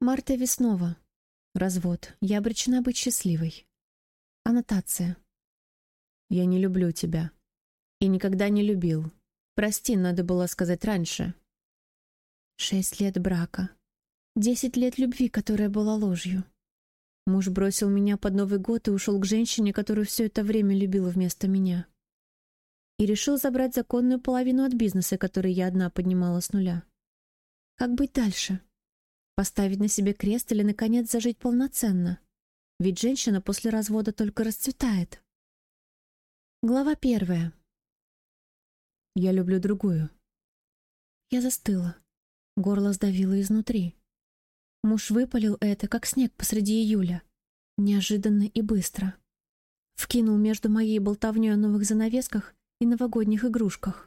Марта Веснова. Развод. Я обречена быть счастливой. Аннотация. Я не люблю тебя. И никогда не любил. Прости, надо было сказать раньше. 6 лет брака. 10 лет любви, которая была ложью. Муж бросил меня под Новый год и ушел к женщине, которую все это время любила вместо меня. И решил забрать законную половину от бизнеса, который я одна поднимала с нуля. Как быть дальше? Поставить на себе крест или, наконец, зажить полноценно? Ведь женщина после развода только расцветает. Глава 1. Я люблю другую. Я застыла. Горло сдавило изнутри. Муж выпалил это, как снег посреди июля. Неожиданно и быстро. Вкинул между моей болтовней о новых занавесках и новогодних игрушках.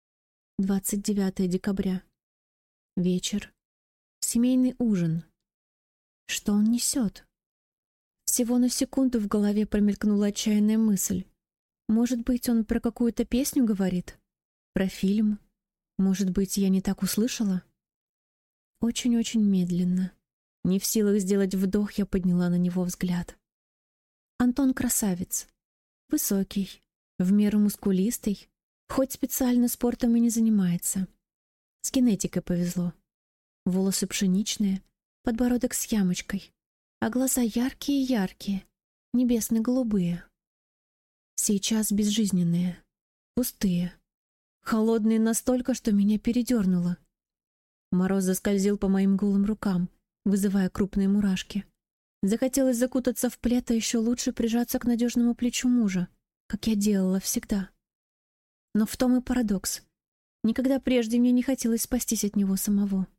29 декабря. Вечер. Семейный ужин. Что он несет? Всего на секунду в голове промелькнула отчаянная мысль. Может быть, он про какую-то песню говорит? Про фильм? Может быть, я не так услышала? Очень-очень медленно. Не в силах сделать вдох, я подняла на него взгляд. Антон красавец. Высокий, в меру мускулистый, хоть специально спортом и не занимается. С генетикой повезло. Волосы пшеничные, подбородок с ямочкой, а глаза яркие-яркие, небесно-голубые. Сейчас безжизненные, пустые, холодные настолько, что меня передернуло. Мороз заскользил по моим голым рукам, вызывая крупные мурашки. Захотелось закутаться в плед, а еще лучше прижаться к надежному плечу мужа, как я делала всегда. Но в том и парадокс. Никогда прежде мне не хотелось спастись от него самого.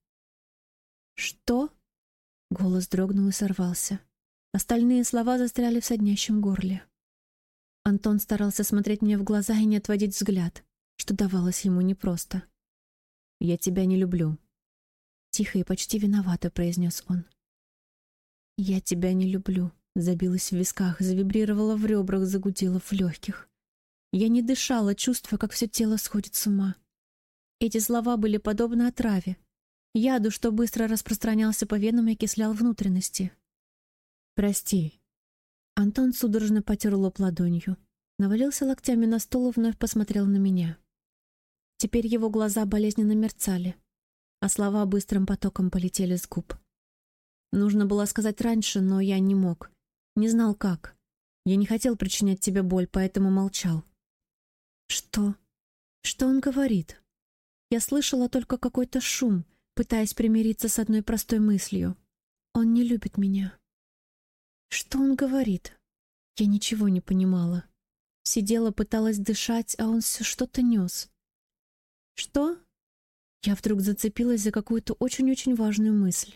«Что?» — голос дрогнул и сорвался. Остальные слова застряли в соднящем горле. Антон старался смотреть мне в глаза и не отводить взгляд, что давалось ему непросто. «Я тебя не люблю», — тихо и почти виновато произнес он. «Я тебя не люблю», — забилась в висках, завибрировала в ребрах, загудела в легких. Я не дышала, чувствуя, как все тело сходит с ума. Эти слова были подобны отраве, яду, что быстро распространялся по венам и окислял внутренности. «Прости». Антон судорожно потер лоб ладонью, навалился локтями на стол и вновь посмотрел на меня. Теперь его глаза болезненно мерцали, а слова быстрым потоком полетели с губ. Нужно было сказать раньше, но я не мог. Не знал, как. Я не хотел причинять тебе боль, поэтому молчал. Что? Что он говорит? Я слышала только какой-то шум, пытаясь примириться с одной простой мыслью. Он не любит меня. Что он говорит? Я ничего не понимала. Сидела, пыталась дышать, а он все что-то нес. Что? Я вдруг зацепилась за какую-то очень-очень важную мысль.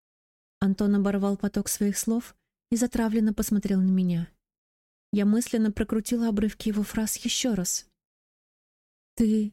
Антон оборвал поток своих слов и затравленно посмотрел на меня. Я мысленно прокрутила обрывки его фраз еще раз. «Ты...»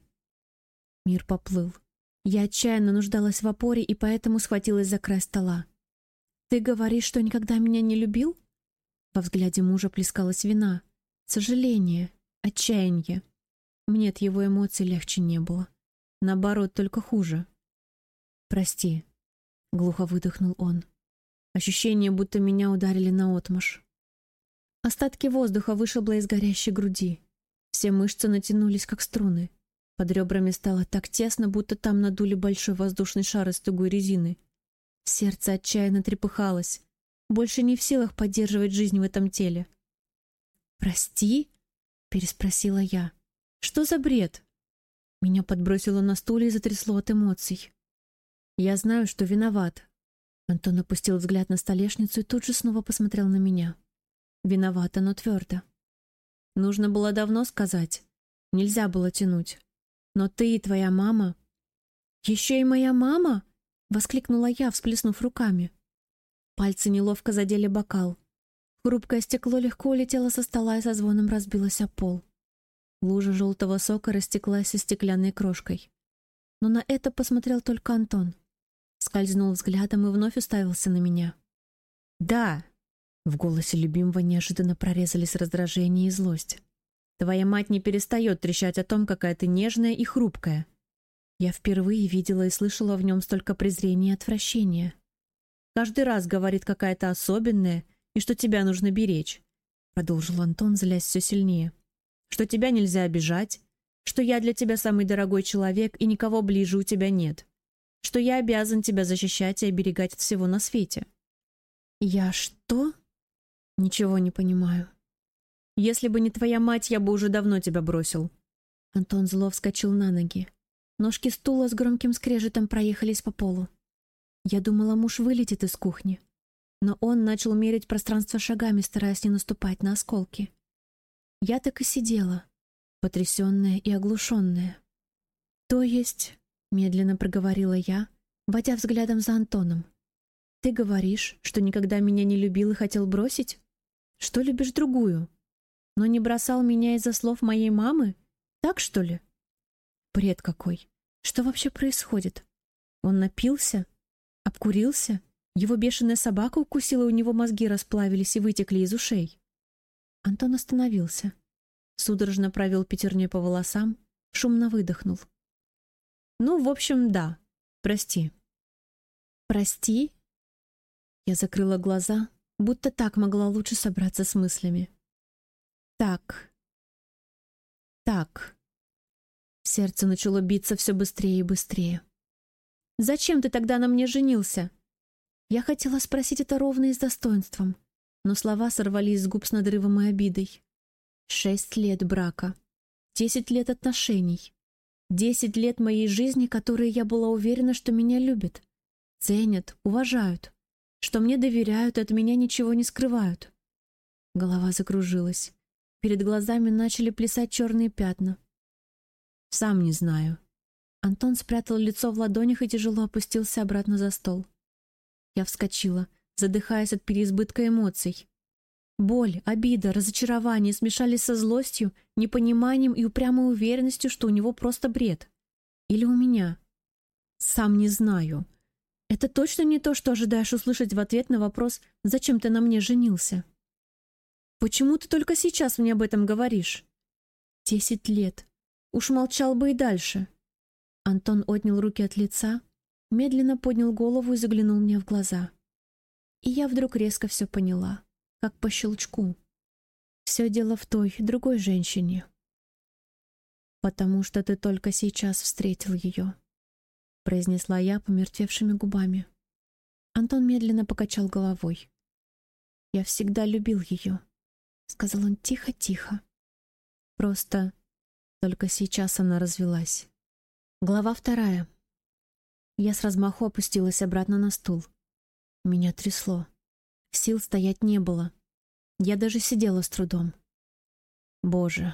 Мир поплыл. Я отчаянно нуждалась в опоре и поэтому схватилась за край стола. «Ты говоришь, что никогда меня не любил?» Во взгляде мужа плескалась вина, сожаление, отчаяние. Мне от его эмоций легче не было. Наоборот, только хуже. «Прости», — глухо выдохнул он. Ощущение, будто меня ударили наотмашь. Остатки воздуха вышибло из горящей груди. Все мышцы натянулись, как струны. Под ребрами стало так тесно, будто там надули большой воздушный шар из тугой резины. Сердце отчаянно трепыхалось, больше не в силах поддерживать жизнь в этом теле. «Прости?» — переспросила я. «Что за бред?» Меня подбросило на стуле и затрясло от эмоций. «Я знаю, что виноват». Антон опустил взгляд на столешницу и тут же снова посмотрел на меня. Виновата, но твердо. Нужно было давно сказать. Нельзя было тянуть. Но ты и твоя мама... «Еще и моя мама?» — воскликнула я, всплеснув руками. Пальцы неловко задели бокал. Хрупкое стекло легко улетело со стола и со звоном разбилось о пол. Лужа желтого сока растеклась со стеклянной крошкой. Но на это посмотрел только Антон. Скользнул взглядом и вновь уставился на меня. «Да!» — в голосе любимого неожиданно прорезались раздражение и злость. «Твоя мать не перестает трещать о том, какая ты нежная и хрупкая». Я впервые видела и слышала в нем столько презрения и отвращения. Каждый раз говорит какая-то особенная, и что тебя нужно беречь», — продолжил Антон, злясь все сильнее. «Что тебя нельзя обижать, что я для тебя самый дорогой человек, и никого ближе у тебя нет, что я обязан тебя защищать и оберегать от всего на свете». «Я что?» «Ничего не понимаю». «Если бы не твоя мать, я бы уже давно тебя бросил». Антон зло вскочил на ноги. Ножки стула с громким скрежетом проехались по полу. Я думала, муж вылетит из кухни, но он начал мерить пространство шагами, стараясь не наступать на осколки. Я так и сидела, потрясенная и оглушенная. «То есть», — медленно проговорила я, водя взглядом за Антоном, «ты говоришь, что никогда меня не любил и хотел бросить? Что любишь другую? Но не бросал меня из-за слов моей мамы? Так, что ли?» Бред какой! Что вообще происходит? Он напился? Обкурился? Его бешеная собака укусила, у него мозги расплавились и вытекли из ушей. Антон остановился. Судорожно провел пятерней по волосам, шумно выдохнул. «Ну, в общем, да. Прости». «Прости?» Я закрыла глаза, будто так могла лучше собраться с мыслями. Так. Сердце начало биться все быстрее и быстрее. «Зачем ты тогда на мне женился?» Я хотела спросить это ровно и с достоинством, но слова сорвались с губ с надрывом и обидой. 6 лет брака, 10 лет отношений, 10 лет моей жизни, которые я была уверена, что меня любят, ценят, уважают, что мне доверяют и от меня ничего не скрывают. Голова закружилась. Перед глазами начали плясать черные пятна. «Сам не знаю». Антон спрятал лицо в ладонях и тяжело опустился обратно за стол. Я вскочила, задыхаясь от переизбытка эмоций. Боль, обида, разочарование смешались со злостью, непониманием и упрямой уверенностью, что у него просто бред. Или у меня. «Сам не знаю». Это точно не то, что ожидаешь услышать в ответ на вопрос «Зачем ты на мне женился?» «Почему ты только сейчас мне об этом говоришь?» 10 лет. Уж молчал бы и дальше. Антон отнял руки от лица, медленно поднял голову и заглянул мне в глаза. И я вдруг резко все поняла, как по щелчку. Все дело в той, другой женщине. «Потому что ты только сейчас встретил ее», — произнесла я помертвевшими губами. Антон медленно покачал головой. «Я всегда любил ее», — сказал он тихо-тихо. «Просто только сейчас она развелась». Глава 2. Я с размаху опустилась обратно на стул. Меня трясло. Сил стоять не было. Я даже сидела с трудом. «Боже,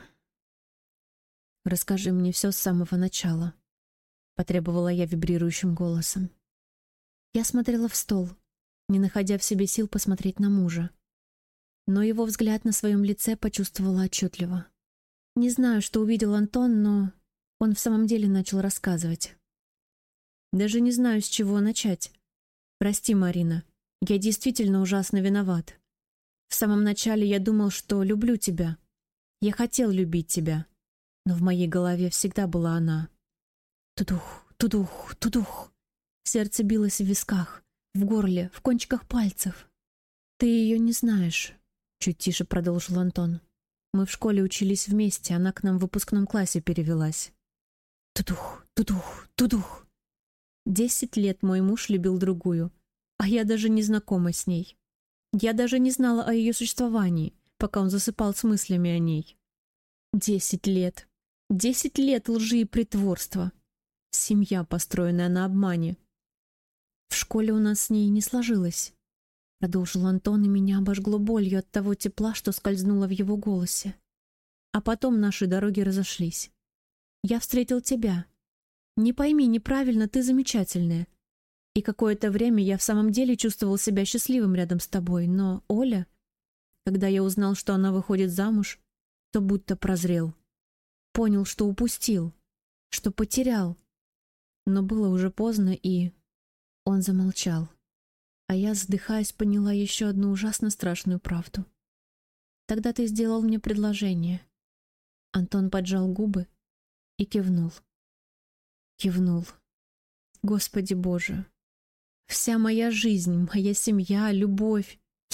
расскажи мне все с самого начала», — потребовала я вибрирующим голосом. Я смотрела в стол, не находя в себе сил посмотреть на мужа. Но его взгляд на своем лице почувствовала отчетливо. Не знаю, что увидел Антон, но он в самом деле начал рассказывать. Даже не знаю, с чего начать. Прости, Марина, я действительно ужасно виноват. В самом начале я думал, что люблю тебя. Я хотел любить тебя. Но в моей голове всегда была она. Тудух, тудух, тудух. Сердце билось в висках, в горле, в кончиках пальцев. «Ты ее не знаешь», — чуть тише продолжил Антон. «Мы в школе учились вместе, она к нам в выпускном классе перевелась». Тудух, тудух, тудух. 10 лет мой муж любил другую, а я даже не знакома с ней. Я даже не знала о ее существовании, пока он засыпал с мыслями о ней. 10 лет. 10 лет лжи и притворства. Семья, построенная на обмане. В школе у нас с ней не сложилось. Продолжил Антон, и меня обожгло болью от того тепла, что скользнуло в его голосе. А потом наши дороги разошлись. Я встретил тебя. Не пойми неправильно, ты замечательная. И какое-то время я в самом деле чувствовал себя счастливым рядом с тобой, но Оля, когда я узнал, что она выходит замуж, то будто прозрел. Понял, что упустил, что потерял. Но было уже поздно, и... Он замолчал. А я, задыхаясь, поняла еще одну ужасно страшную правду. Тогда ты сделал мне предложение. Антон поджал губы и кивнул. Кивнул. Господи Боже, Вся моя жизнь, моя семья, любовь.